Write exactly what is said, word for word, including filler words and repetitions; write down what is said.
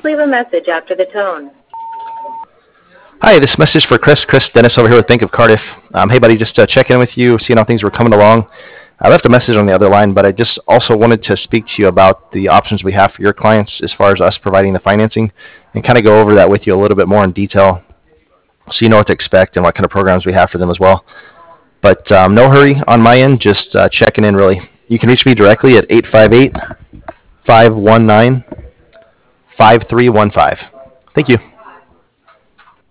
Please leave a message after the tone. Hi, this message for Chris. Chris Dennis over here with Bank of Cardiff. Um, hey, buddy, just uh, checking in with you, seeing how things were coming along. I left a message on the other line, but I just also wanted to speak to you about the options we have for your clients as far as us providing the financing and kind of go over that with you a little bit more in detail so you know what to expect and what kind of programs we have for them as well. But um, no hurry on my end, just uh, checking in really. You can reach me directly at eight five eight, five one nine, five three one five. Thank you.